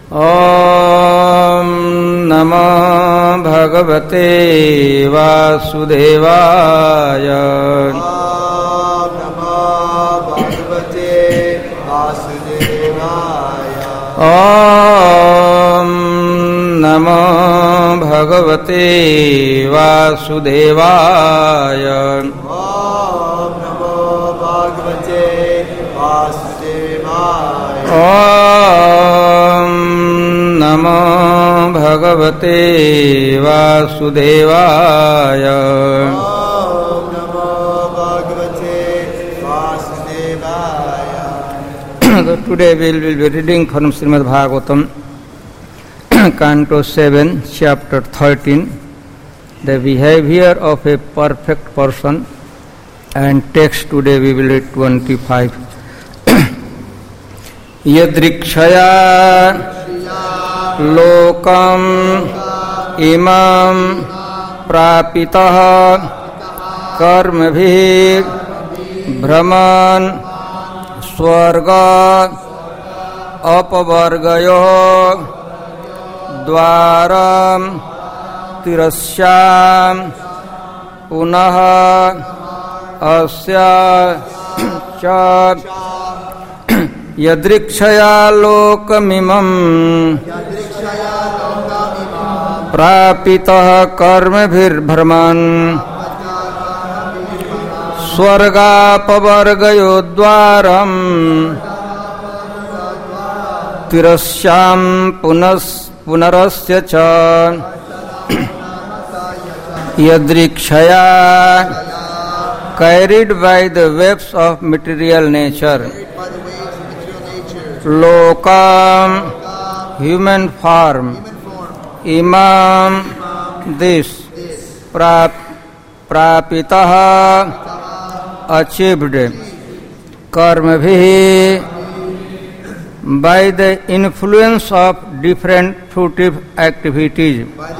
ॐ नमो भगवते वासुदेवाय। ॐ नमो भगवते वासुदेवाय। ॐ नमो भगवते वासुदेवाय। So today we will be reading from Srimad Bhagavatam, Canto 7, Chapter 13, the behavior of a perfect person, and text today we will read 25. Yadrikshaya lokam imam prapitah karmabhi brahman स्वर्गा अपवर्गयो द्वारम तिरस्याम पुनः अस्या च यदृक्षया लोकमिमं प्रापितः कर्मभिर्भ्रमन् स्वर्गापवर्गयो द्वारम तिरस्याम पुनरस्य च यदृक्षया carried by the waves of material nature lokam human form imam this prapitah achieved karmabhi by the influence of different fruitive activities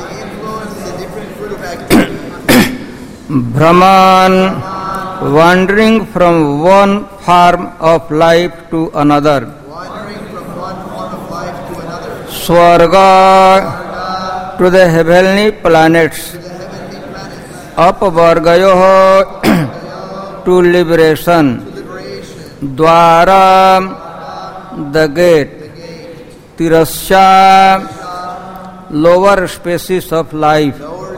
Brahman wandering from one form of life to another Swarga to the heavenly planets Apavargayo to liberation Dwara the gate Tirasya lower species of life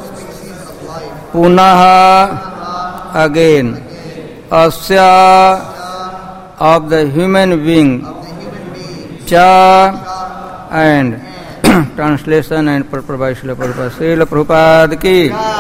Punaha again Asya of the human being Cha and translation and purport by Srila Prabhupada ki.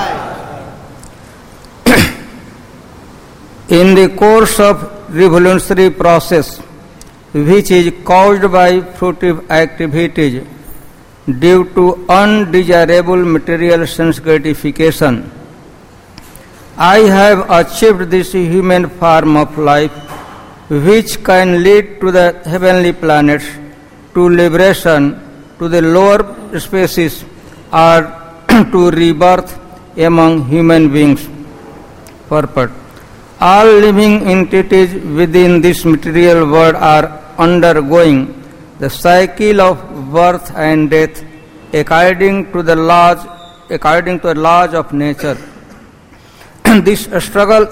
In the course of revolutionary process, which is caused by fruitive activities due to undesirable material sense gratification, I have achieved this human form of life, which can lead to the heavenly planets, to liberation, to the lower species, or to rebirth among human beings. Purport. All living entities within this material world are undergoing the cycle of birth and death according to the laws of nature. This struggle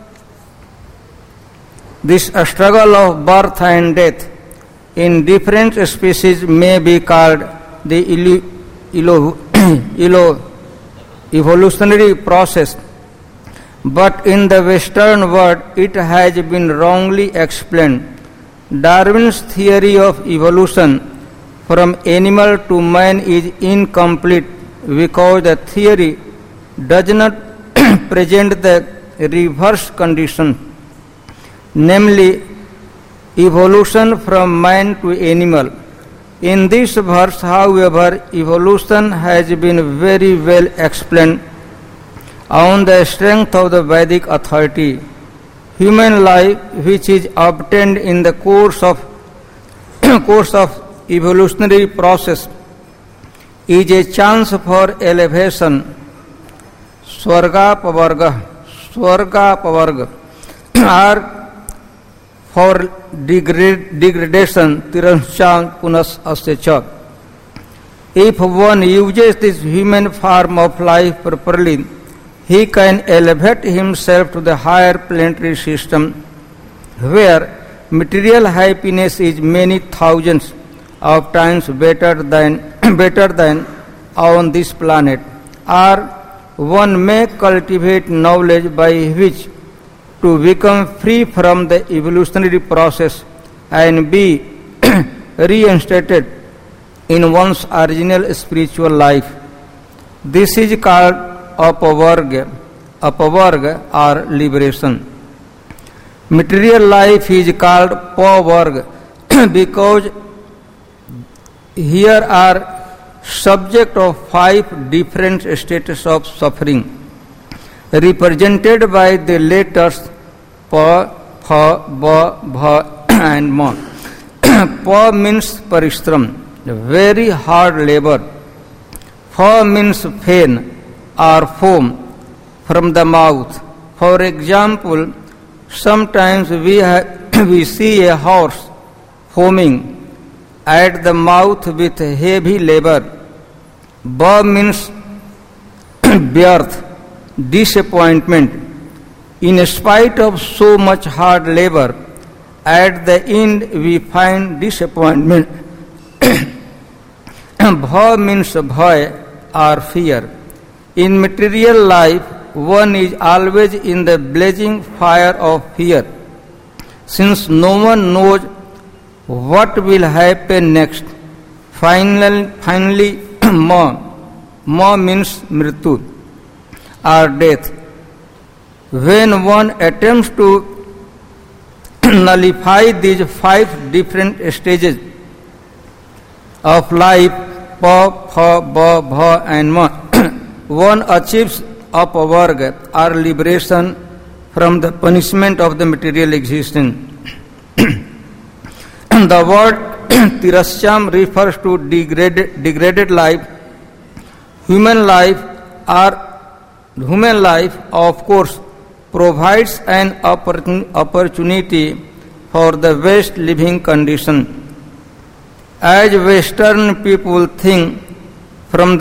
of birth and death in different species may be called the evolutionary process. But in the Western world, it has been wrongly explained. Darwin's theory of evolution from animal to man is incomplete because the theory does not present the reverse condition, namely evolution from man to animal. In this verse, however, evolution has been very well explained on the strength of the Vedic authority. Human life, which is obtained in the course of evolutionary process, is a chance for elevation, swarga pavarga, or for degradation, tirasya punas asya. If one uses this human form of life properly, he can elevate himself to the higher planetary system, where material happiness is many thousands of times better than on this planet. Or one may cultivate knowledge by which to become free from the evolutionary process and be reinstated in one's original spiritual life. This is called apavarga or liberation. Material life is called pavarga because here are subject of 5 different states of suffering, represented by the letters pa, pha, ba, bha and ma. Pa means parishram, very hard labor. Pha means pain or foam from the mouth. For example, sometimes we see a horse foaming at the mouth with heavy labor. Ba means birth, disappointment. In spite of so much hard labor, at the end we find disappointment. Bha means bhaya or fear. In material life, one is always in the blazing fire of fear, since no one knows what will happen next. Finally, ma means mritu or death. When one attempts to nullify these 5 different stages of life, pa, pha, ba, bha and ma, one achieves apavarga or liberation from the punishment of the material existence. The word tirasyam refers to degraded life. Human life, of course, provides an opportunity for the best living condition. As Western people think from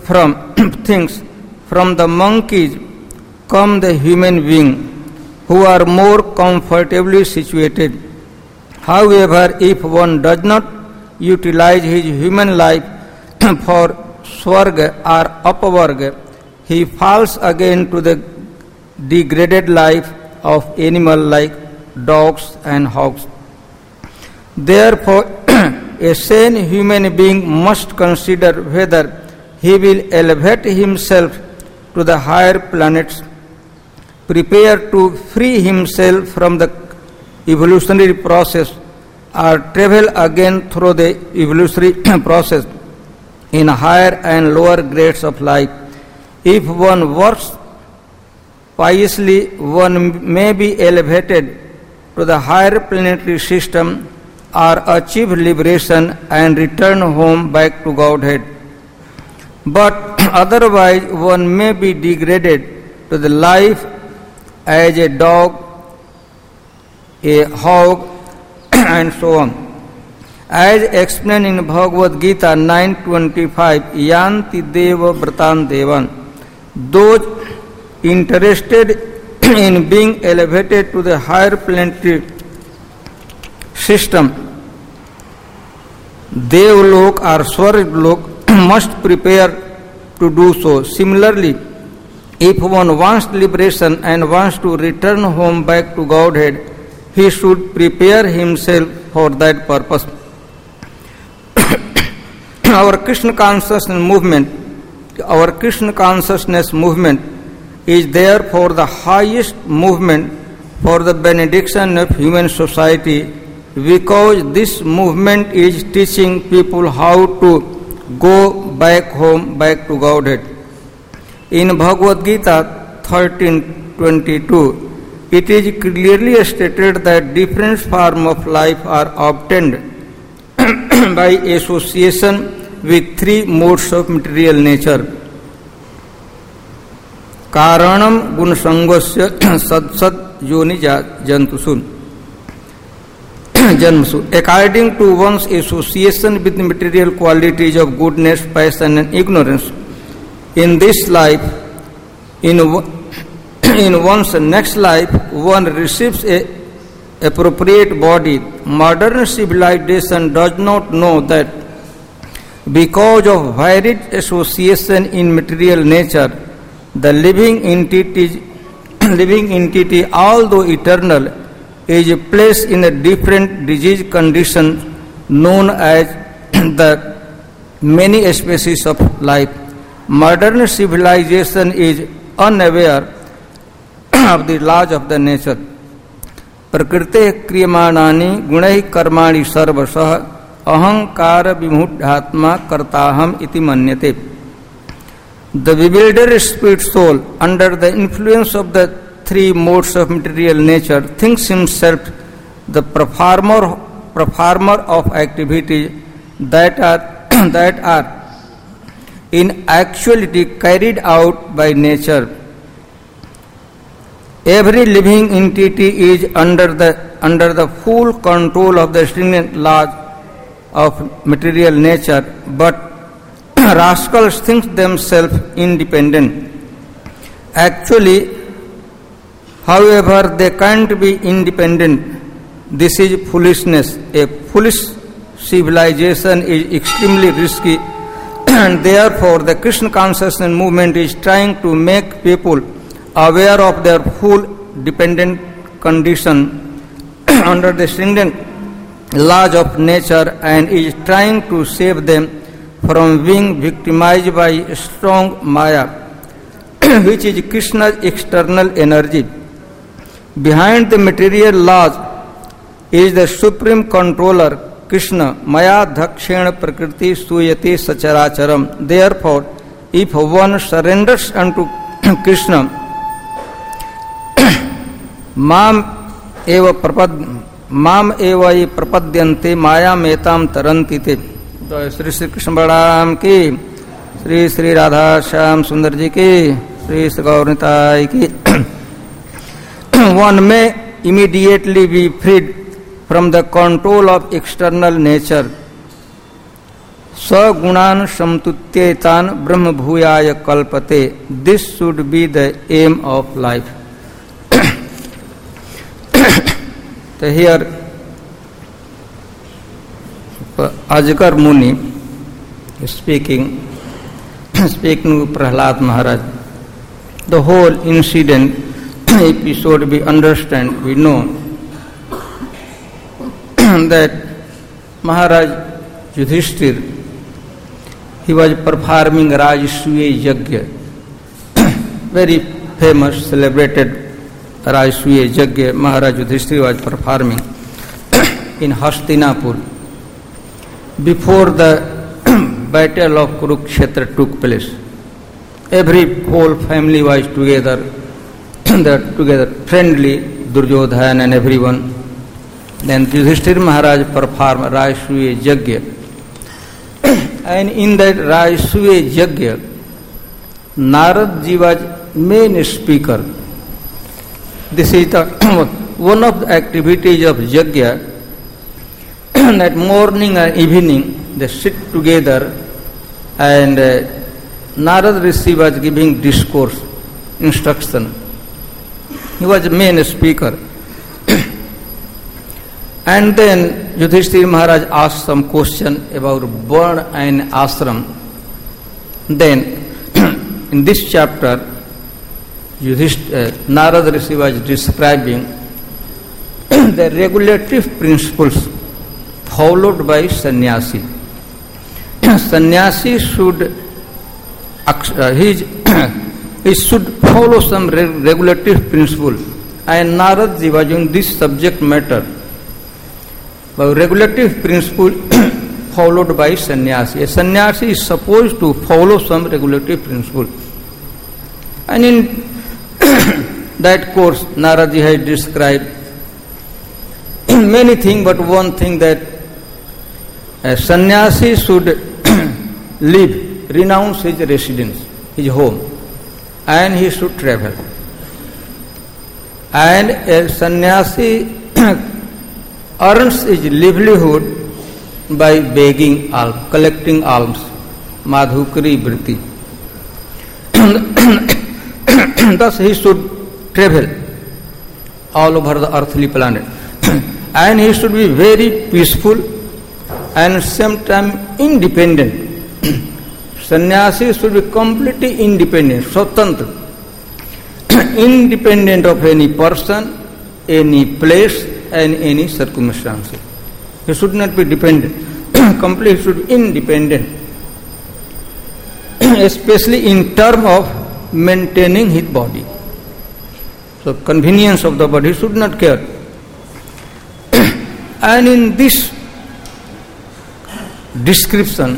the monkeys come the human being who are more comfortably situated. However, if one does not utilize his human life for swarga or apavarga, he falls again to the degraded life of animals like dogs and hogs. Therefore, a sane human being must consider whether he will elevate himself to the higher planets, prepare to free himself from the evolutionary process, or travel again through the evolutionary process in higher and lower grades of life. If one works piously, one may be elevated to the higher planetary system or achieve liberation and return home back to Godhead. But otherwise, one may be degraded to the life as a dog, a hog, and so on. As explained in Bhagavad Gita 9.25, Yanti Deva Vratan Devan. Those interested in being elevated to the higher planetary system, Devlok or Swarglok, must prepare to do so. Similarly, if one wants liberation and wants to return home back to Godhead, he should prepare himself for that purpose. Our Krishna consciousness movement is therefore the highest movement for the benediction of human society, because this movement is teaching people how to go back home, back to Godhead. In Bhagavad Gita 13.22, it is clearly stated that different forms of life are obtained by association with 3 modes of material nature. Karanam gunasangvasya sad yoni jantusun. Janmasu. According to one's association with the material qualities of goodness, passion and ignorance, in this life, in one's next life, one receives a appropriate body. Modern civilization does not know that because of varied association in material nature, the living entity, although eternal, is placed in a different disease condition known as the many species of life. Modern civilization is unaware of the laws of the nature. प्रकृते क्रियमाणानि गुणैः कर्माणि सर्वशः अहंकार विमूढ़ात्मा कर्ताहम इति मन्यते. The bewildered spirit soul, under the influence of the three modes of material nature, thinks himself the performer of activities that are in actuality carried out by nature. Every living entity is under the full control of the stringent laws of material nature, but rascals think themselves independent. Actually, however, they can't be independent. This is foolishness. A foolish civilization is extremely risky, and therefore the Krishna consciousness movement is trying to make people aware of their full dependent condition under the stringent laws of nature, and is trying to save them from being victimized by strong Maya, which is Krishna's external energy. Behind the material laws is the supreme controller, Krishna. Maya dhakshena prakriti suyati sacharacharam. Therefore, if one surrenders unto Krishna, माम एव प्रपद्यन्ते माया मेताम तरन्ति ते. श्री श्री कृष्ण बलराम की, श्री श्री राधा श्याम सुंदर जी की, श्री श्री गौरताई की. One may immediately be freed from the control of external nature. Sagunan samtutyetan brahma bhuyaya kalpate. This should be the aim of life. So here Ajgar Muni is speaking to Prahlad Maharaj. The whole incident, episode we understand, we know that Maharaj Yudhishthir, he was performing Rajasuya Yajna, very famous, celebrated Rajasuya Yajna. Maharaj Yudhishthir was performing in Hastinapur before the battle of Kurukshetra took place. Every whole family was together, friendly, Duryodhana and everyone. Then Yudhishthir Maharaj performed Rajasuya Yajna, and in that Rajasuya Yajna, Narad Ji was main speaker. This is one of the activities of Yajna. That morning and evening they sit together, and Narad Rishi was giving discourse, instruction. He was the main speaker. And then Yudhishthir Maharaj asked some question about Varna and Ashram. Then in this chapter, Narad Rishi was describing the regulative principles followed by sannyasi. Sannyasi should he should follow some regulative principle, and Narad Ji was in this subject matter. But regulative principle followed by sannyasi. A sannyasi is supposed to follow some regulative principle, and in that course Narad Ji has described many things, but one thing that a sannyasi should renounce his residence, his home, and he should travel. And a sannyasi earns his livelihood by begging alms, collecting alms, madhukari vritti. Thus he should travel all over the earthly planet. And he should be very peaceful and same time independent. Sannyasi should be completely independent, swatantra, independent of any person, any place and any circumstances. He should not be dependent. Completely he should be independent, especially in terms of maintaining his body. So convenience of the body should not care. And in this description,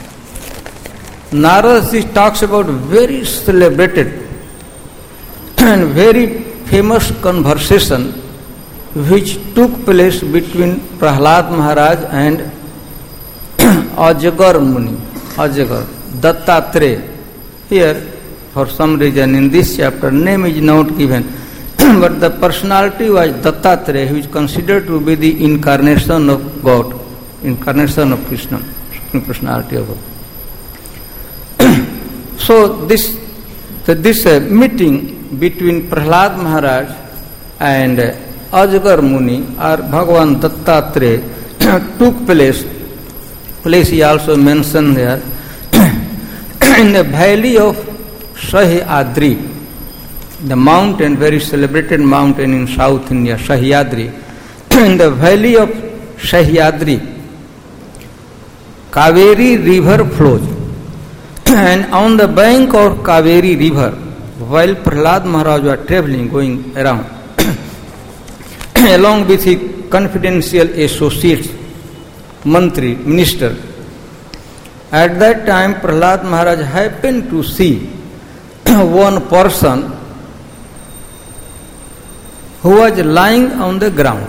Naradaji talks about very celebrated and very famous conversation which took place between Prahlad Maharaj and Ajagar Muni, Ajagar, Dattatreya. Here, for some reason in this chapter, name is not given, but the personality was Dattatreya, who is considered to be the incarnation of God, incarnation of Krishna, personality of God. So this meeting between Prahlad Maharaj and Ajagar Muni or Bhagavan Dattatreya took place. Place he also mentioned there in the valley of Sahyadri, the mountain, very celebrated mountain in South India, Sahyadri. In the valley of Sahyadri, Kaveri river flows, and on the bank of Kaveri river, while Prahlad Maharaj was traveling, going around, along with his confidential associates, Mantri, minister, at that time Prahlad Maharaj happened to see one person who was lying on the ground.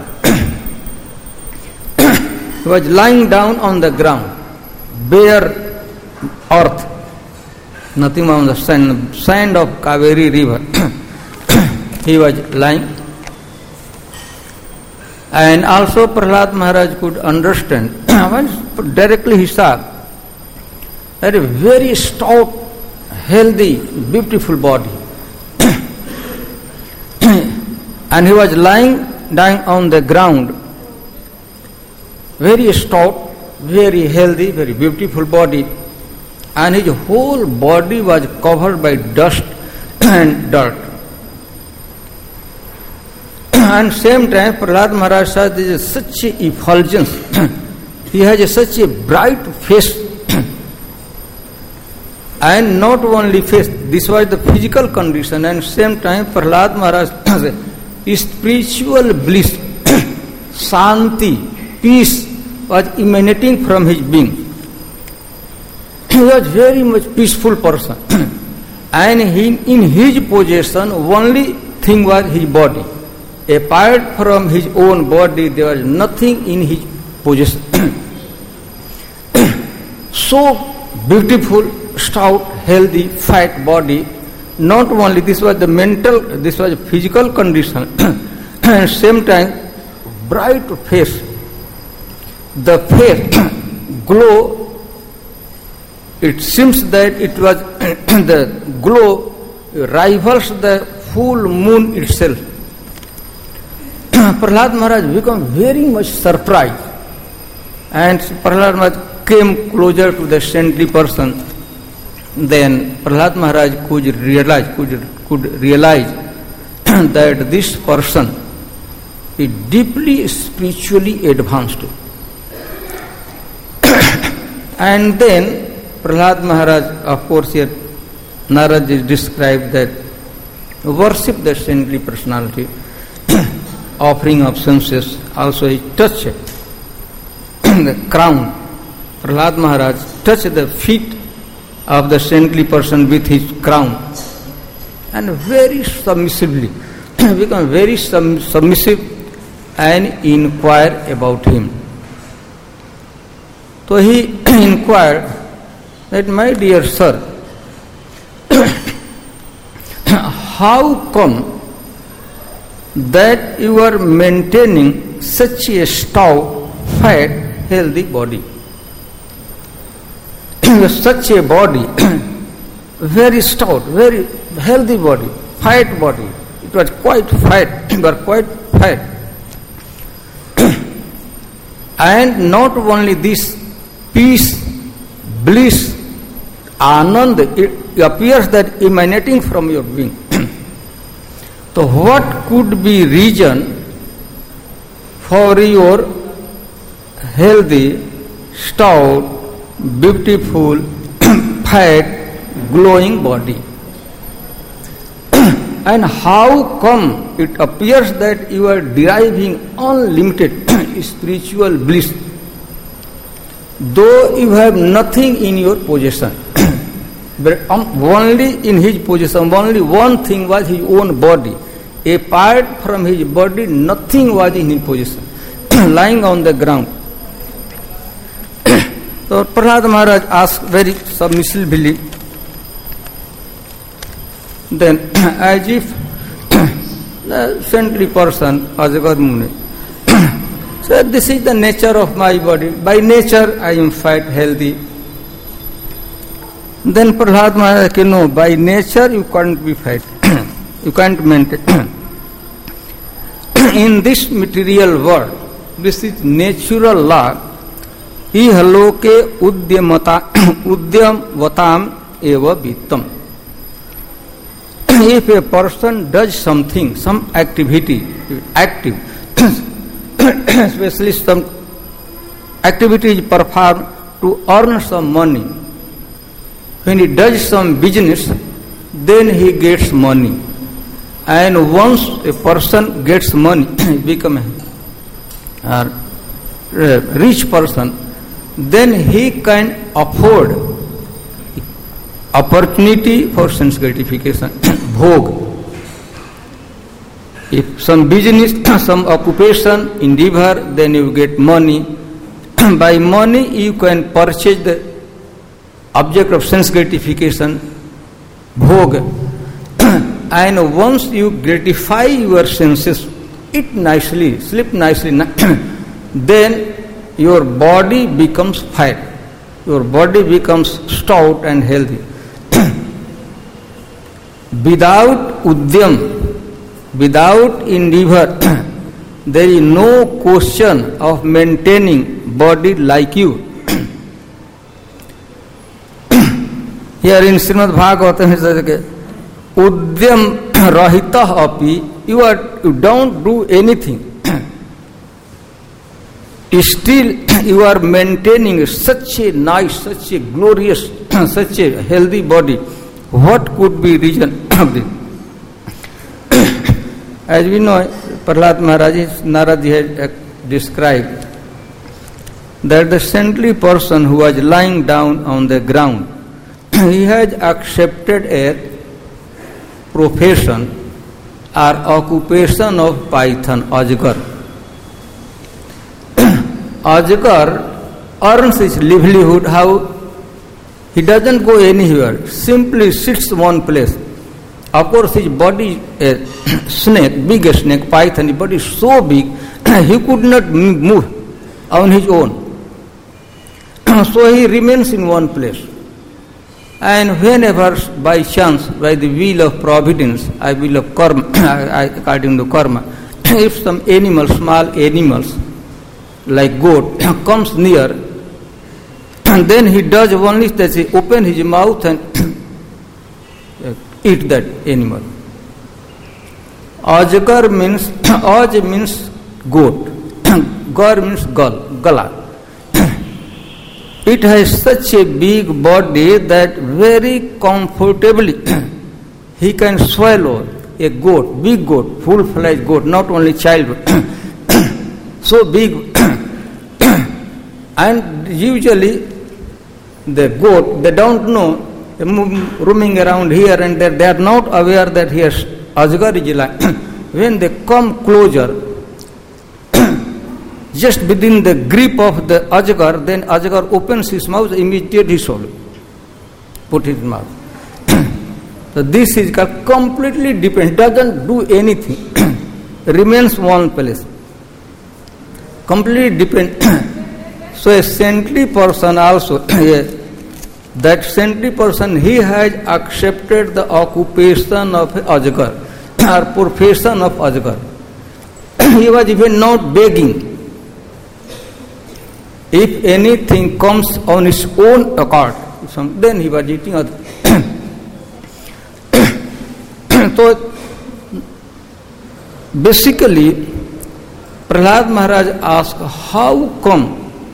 He was lying down on the ground, bare earth, nothing on the sand of Kaveri river. He was lying. And also Prahlad Maharaj could understand, directly he saw that a very stout, healthy, beautiful body. And he was lying down on the ground, very stout, very healthy, very beautiful body, and his whole body was covered by dust and dirt. And same time Prahlad Maharaj saw there is such a effulgence. He has such a bright face. And not only face, this was the physical condition, and same time Prahlad Maharaj spiritual bliss, Shanti, peace was emanating from his being. He was very much peaceful person. And in his possession only thing was his body. Apart from his own body, there was nothing in his possession. So beautiful, stout, healthy, fat body. Not only this was the mental, this was physical condition, and same time bright face. The face glow. It seems that it was the glow rivals the full moon itself. Prahlad Maharaj became very much surprised, and Prahlad Maharaj came closer to the saintly person. Then Prahlad Maharaj could realize that this person is deeply spiritually advanced. And then Prahlad Maharaj, of course, here Narad is described that worship the saintly personality, offering of census, also he touched the crown. Prahlad Maharaj touched the feet of the saintly person with his crown, and very submissively become very submissive and inquire about him. So he inquired that, my dear sir, how come that you are maintaining such a stout, fat, healthy body. Such a body, very stout, very healthy body, fat body. It was quite fat, you are quite fat. And not only this, peace, bliss, anand, it appears that emanating from your being. So what could be reason for your healthy, stout, beautiful, fat, glowing body? And how come it appears that you are deriving unlimited spiritual bliss, though you have nothing in your possession? But only in his possession, only one thing was his own body. Apart from his body, nothing was in his possession, lying on the ground. So Prahlad Maharaj asked very submissively, then as if the saintly person, Ajagar Muni, said, this is the nature of my body. By nature I am fat, healthy. Then Prahlad Maharaj said, no, by nature you can't be fat. You can't maintain. In this material world, this is natural law. Ihaloke udyamvatam eva vittam. If a person does something, some activity, active, especially some activity is performed to earn some money. When he does some business, then he gets money. And once a person gets money, become a rich person, then he can afford opportunity for sense gratification, bhog. If some business, some occupation, endeavor, then you get money. By money you can purchase the object of sense gratification, bhog. And once you gratify your senses, eat nicely, sleep nicely, then your body becomes fat, your body becomes stout and healthy. Without udyam, without endeavor, there is no question of maintaining body like you. Here in Srimad Bhagavatam it says, udyam rahitah api, you don't do anything. Still you are maintaining such a nice, such a glorious, such a healthy body. What could be reason of this? As we know, Prahlad Maharaj, Narad had described that the saintly person who was lying down on the ground, he has accepted a profession or occupation of python, Ajgar. Ajgar earns his livelihood. How? He doesn't go anywhere, simply sits one place. Of course, his body is a snake, big snake, python, his body is so big, he could not move on his own. So he remains in one place. And whenever, by chance, by the will of providence, I will of karma, according to karma, if some animal, small animals, like goat, comes near, and then he does only that he open his mouth and eat that animal. Ajgar means, Aj means goat, Gar means gala. It has such a big body that very comfortably he can swallow a goat, big goat, full-fledged goat, not only child, so big. And usually the goat, they don't know, roaming around here and there, they are not aware that here Ajgar is lying. When they come closer, just within the grip of the Ajgar, then Ajgar opens his mouth, immediately he swallows, put his mouth. So this is completely dependent, doesn't do anything, remains one place. completely depend. So a saintly person also, that saintly person, he has accepted the occupation of Ajgar or profession of Ajgar. He was even not begging. If anything comes on his own accord, then he was eating. So basically, Prahlad Maharaj asked, how come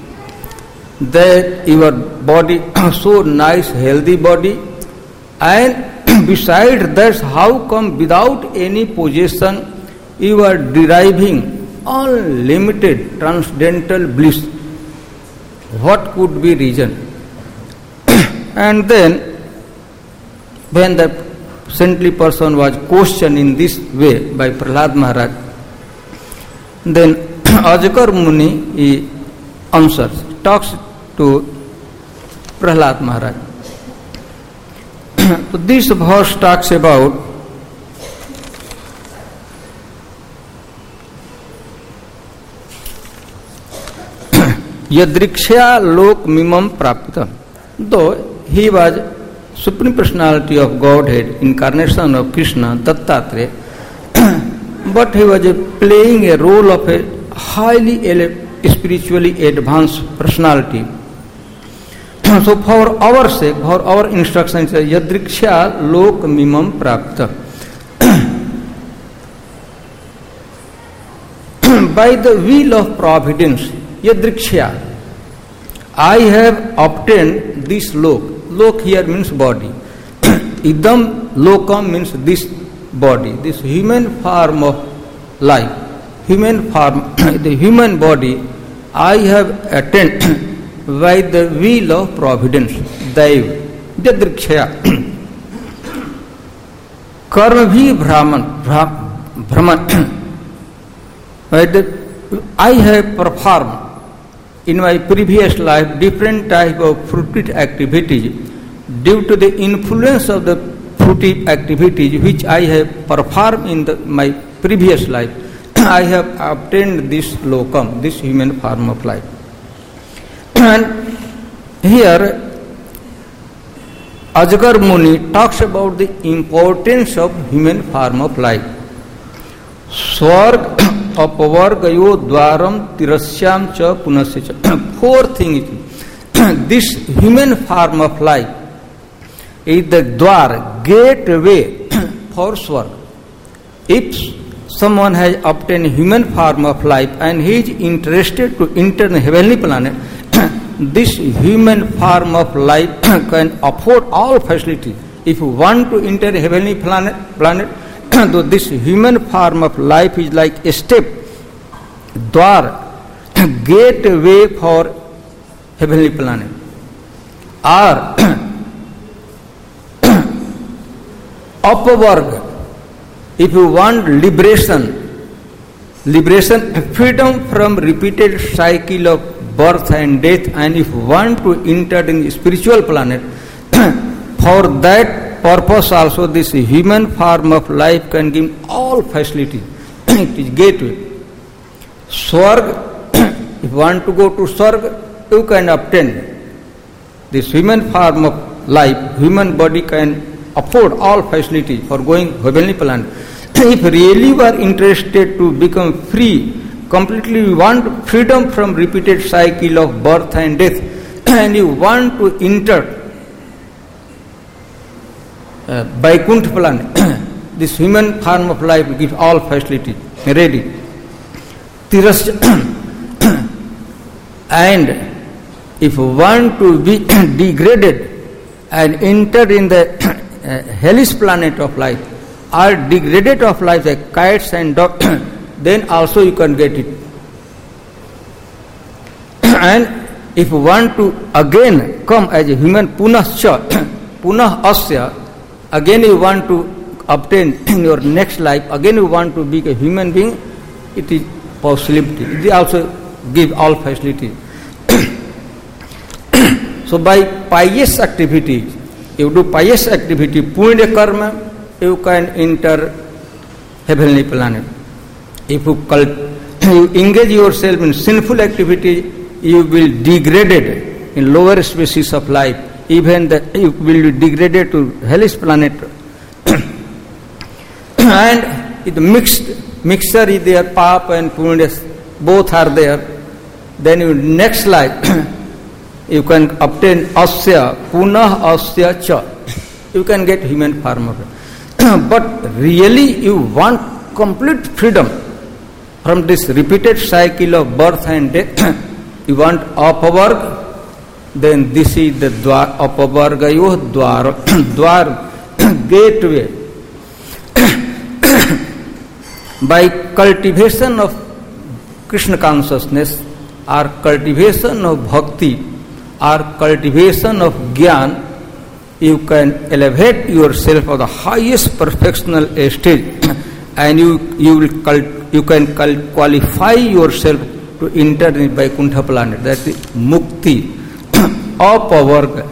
that your body, so nice, healthy body, and besides that, how come without any possession you are deriving unlimited transcendental bliss? What could be reason? And then, when the saintly person was questioned in this way by Prahlad Maharaj, then Ajgar Muni, he answers, talks to Prahlad Maharaj. So this verse talks about Yadrikshya lok mimam prapita. Though he was Supreme Personality of Godhead, incarnation of Krishna, Dattatreya, but he was playing a role of a highly spiritually advanced personality. So for our sake, for our instruction, Yadrikshya lok mimam prapta. By the will of providence, Yadrikshya, I have obtained this lok. Lok here means body. Idam lokam means this body, this human form of life. Human form, the human body, I have attained by the will of providence. Daiv, Yadrikshya. Karma bhi Brahman. I have performed in my previous life different type of fruitive activities due to the influence of the fruitive activities which I have performed in my previous life. I have obtained this lokam, this human form of life. And here Ajgar Muni talks about the importance of human form of life. Swarg apavargayo dwaram tirasyam cha punasya cha. Four things. This human form of life is the dwar, gateway for Swarg. If someone has obtained human form of life and he is interested to enter the heavenly planet, this human form of life can afford all facilities. If you want to enter a heavenly planet, so this human form of life is like a step, dwar, gateway for heavenly planet. Or upward, if you want liberation, freedom from repeated cycle of birth and death, and if you want to enter in the spiritual planet, for that purpose also this human form of life can give all facilities. It is gateway. Swarg, if you want to go to Swarg, you can obtain. This human form of life, human body can afford all facilities for going heavenly planet. If really you are interested to become free, completely you want freedom from repeated cycle of birth and death, and you want to enter Vaikuntha planet, this human form of life gives all facilities ready. And if you want to be degraded and enter in the hellish planet of life, or degraded of life like kites and dogs, then also you can get it. And if you want to again come as a human punasya, punah asya, again you want to obtain in your next life, again you want to be a human being, it is possibility. It also give all facilities. So by pious activities, you do pious activity, punya karma, you can enter heavenly planet. If you you engage yourself in sinful activity, you will be degraded in lower species of life. Even you will be degraded to hellish planet. And the mixture is there, papa and punya, both are there. Then in next life, you can obtain asya, punah asya cha. You can get human form of it. But really you want complete freedom from this repeated cycle of birth and death. You want apavarga, then this is the dwar, apavargayo dwar, dwar, gateway. By cultivation of Krishna consciousness, or cultivation of bhakti, or cultivation of jnana, you can elevate yourself to the highest perfectional stage, and you can qualify yourself to enter in Vaikuntha planet. That is mukti, apavarga.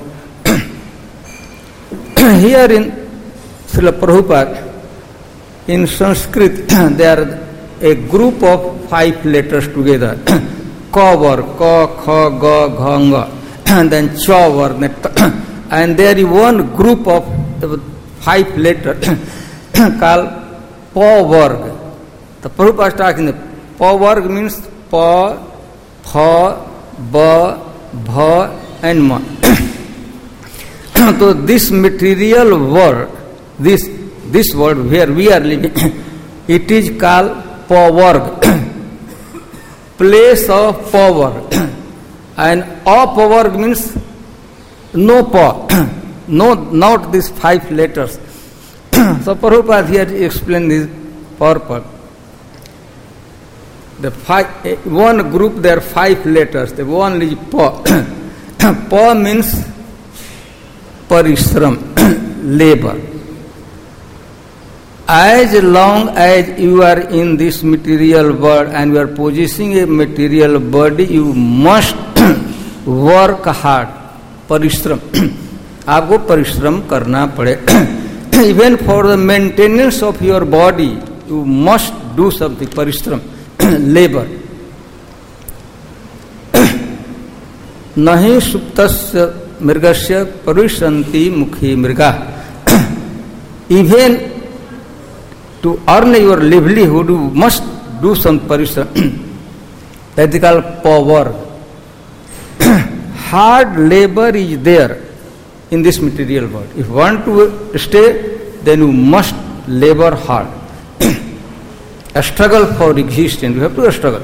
Here in Srila Prabhupada, in Sanskrit, there are a group of 5 letters together. Ka varg, ka, kha, ga, gha, nga, and then cha varg, and there is one group of 5 letters called pa varg. The Prabhupada is talking, pa varg means pa, pha, ba, bha, and ma. So this material world, this world where we are living, it is called pavarg, place of power. And apavarg means no pa, no, not these 5 letters. So Prabhupada here explained this purport. The one group, there are 5 letters. The one is pa. Pa means parishram, labor. As long as you are in this material world and you are possessing a material body, you must work hard. परिश्रम, आपको परिश्रम करना पड़े. Even for the maintenance of your body, you must do something. परिश्रम, labor. नहीं सुप्तस्य मृगस्य परिश्रन्ति मुखी मृगा. Even to earn your livelihood, you must do some parishram. That is called power. Hard labor is there in this material world. If you want to stay, then you must labor hard. A struggle for existence. You have to struggle.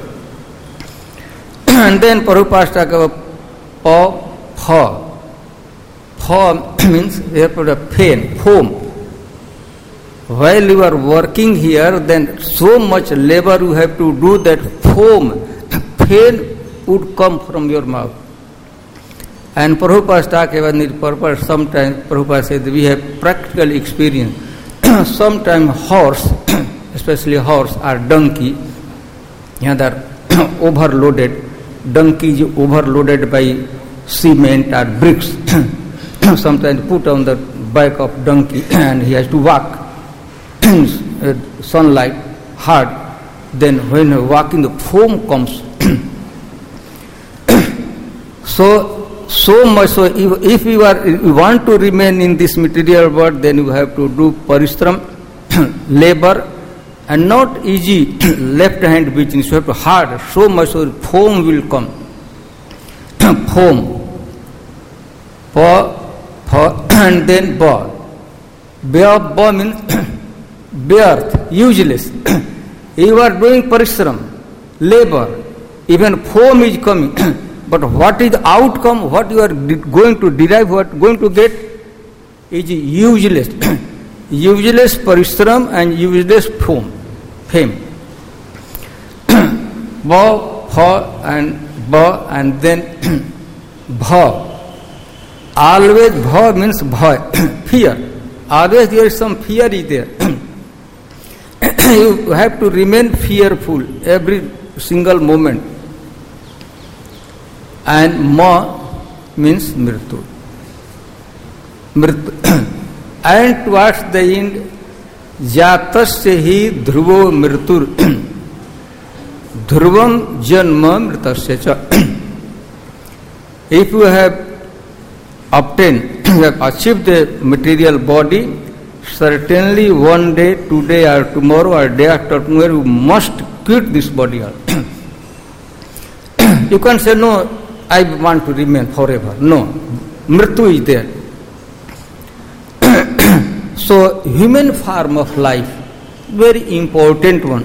And then Prabhupada talks about pha. Pha means therefore the pain, foam. While you are working here, then so much labor you have to do that foam, pain would come from your mouth. And Prabhupada talks about this purpose. Sometimes Prabhupada says we have practical experience. Sometimes horse, especially horse or donkey, they are overloaded. Donkey is overloaded by cement or bricks. Sometimes put on the back of donkey and he has to walk. Sunlight hard, then when walking the foam comes. so much so if you want to remain in this material world, then you have to do parishram, labor, and not easy left hand business. You have to hard, so much so foam will come. Foam, pa, and then ba. Ba means birth, useless. You are doing parishram, labor, even foam is coming. But what is the outcome, what you are going to derive, what going to get is useless. Useless parishram and useless fame. Ba, pha, and ba, and then bha. Always bha means bha, fear. Always there is some fear is there. You have to remain fearful every single moment. And ma means mritu. And towards the end, jatasya hi dhruvo mritur. Dhruvam janma mritasya cha. If you have obtained, you have achieved the material body, certainly one day, today or tomorrow or day after tomorrow, you must quit this body. You can't say, no, I want to remain forever. No, mritu is there. So, human form of life, very important one.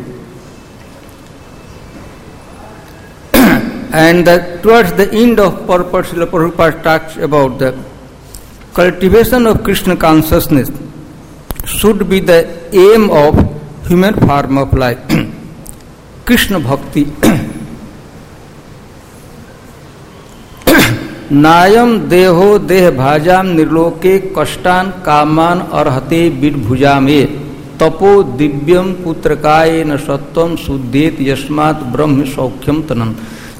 And towards the end of purport, Srila Prabhupada talks about the cultivation of Krishna consciousness should be the aim of human form of life. Krishna Bhakti. नायम देहो देह भाजाम निर्लोके कष्टान कामान अर्हते विभुजामे तपो दिव्यम पुत्रकाय न सत्वम शुद्धेत यस्मात् ब्रह्म सौख्यम tanam.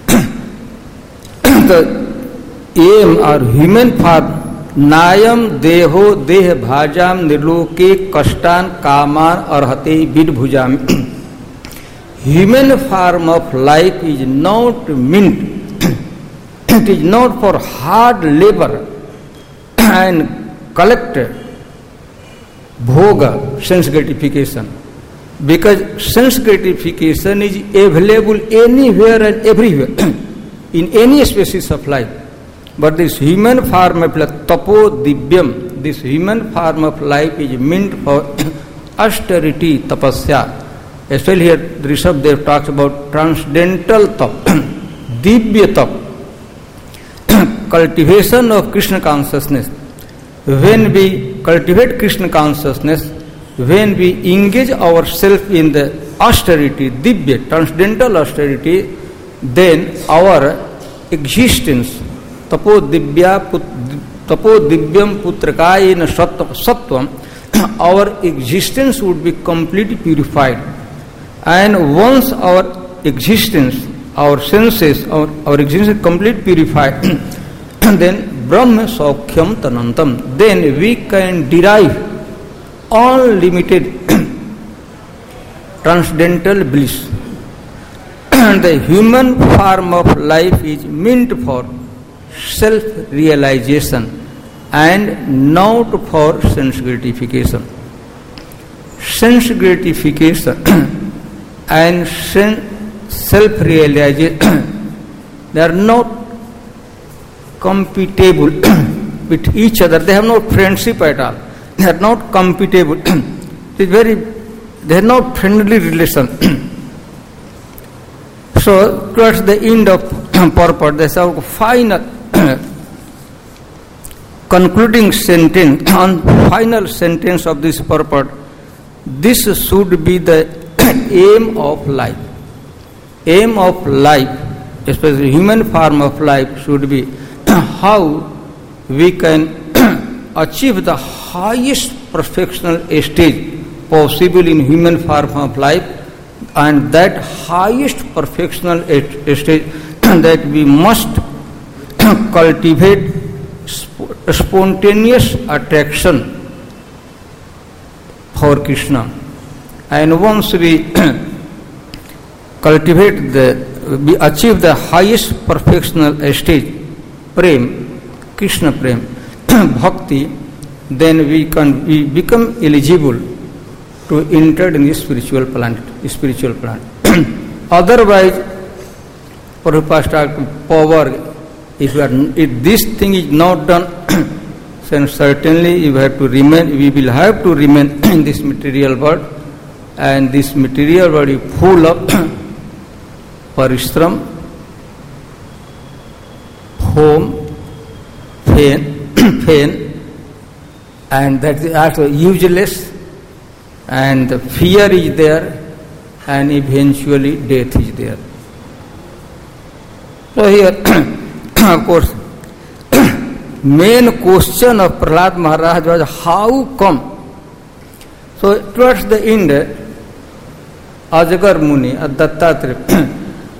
The aim or human form, नायम देहो देह भाजाम निर्लोके कष्टान कामान अर्हते विभुजामे. Human form of life is not meant. It is not for hard labor and collect bhoga, sense gratification, because sense gratification is available anywhere and everywhere in any species of life. But this human form of life, tapo divyam, this human form of life is meant for austerity, tapasya. Especially here, Rishabh talks about transcendental tap, divya tap. Cultivation of Krishna consciousness. When we cultivate Krishna consciousness, when we engage ourselves in the austerity, divya, transcendental austerity, then our existence, tapo divyam putrakayena sattvam, our existence would be completely purified. And once our existence, our senses, our existence is completely purified, then Brahma Saukhyam Tanantam, then we can derive unlimited transcendental bliss. And the human form of life is meant for self-realization and not for sense gratification. Sense gratification and self-realization, they are not compatible with each other. They have no friendship at all. They are not compatible. They are not friendly relation. So towards the end of purport, there is a final concluding sentence, on final sentence of this purport. This should be the aim of life. Aim of life, especially human form of life, should be how we can achieve the highest perfectional stage possible in human form of life, and that highest perfectional stage that we must cultivate spontaneous attraction for Krishna. And once we we achieve the highest perfectional stage, prem, Krishna prem, bhakti, then we become eligible to enter in the spiritual planet. Otherwise, Prabhupada power, if this thing is not done, then certainly you have to remain. We will have to remain in this material world, and this material world is full of parishram, home, pain, and that is also useless, and the fear is there, and eventually death is there. So here, of course, main question of Prahlad Maharaj was how come. So towards the end, Ajagar Muni, Dattatreya,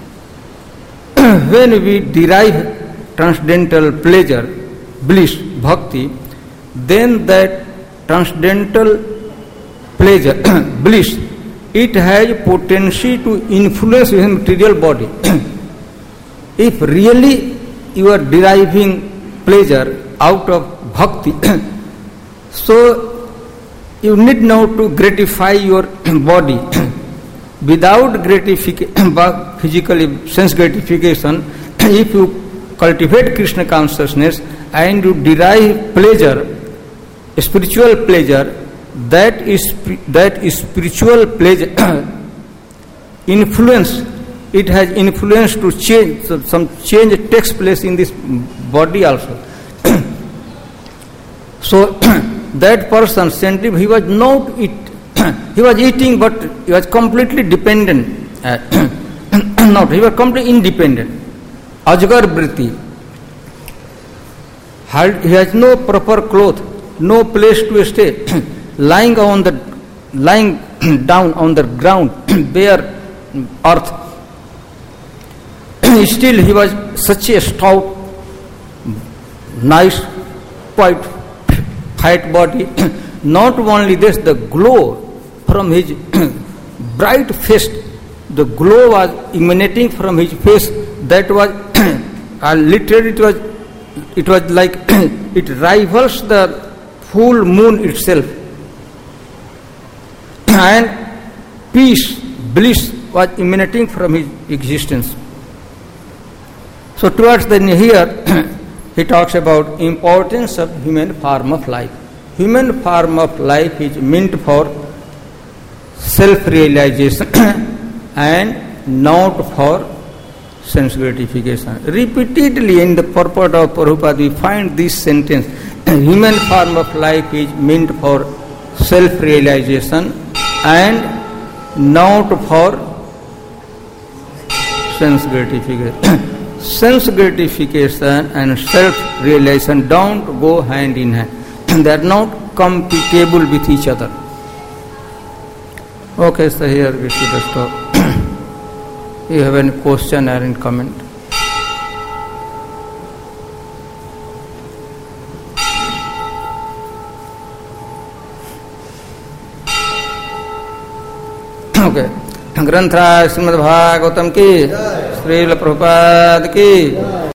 when we derive transcendental pleasure, bliss, bhakti, then that transcendental pleasure, bliss, it has potency to influence your material body. If really you are deriving pleasure out of bhakti, so you need now to gratify your body. Without physical sense gratification, if you cultivate Krishna consciousness and you derive pleasure, spiritual pleasure, that is spiritual pleasure influence. It has influence to change. So some change takes place in this body also. So that person, Sandip, he was not he was eating, but he was completely dependent. Not, he was completely independent. Ajgar Vritti. He has no proper cloth, no place to stay. lying down on the ground, bare earth. Still he was such a stout, nice, quite fat body. Not only this, the glow from his bright face, the glow was emanating from his face. That was literally it was like it rivals the full moon itself. And peace, bliss was emanating from his existence. So towards the here, he talks about importance of human form of life. Human form of life is meant for self-realization and not for sense gratification. Repeatedly in the purport of Prabhupada we find this sentence: human form of life is meant for self-realization and not for sense gratification. Sense gratification and self-realization don't go hand in hand. They are not compatible with each other. Okay, so here we should stop. You have any question or any comment? Okay. ग्रंथराज Shrimad Bhagavatam की, श्रील प्रभुपाद की।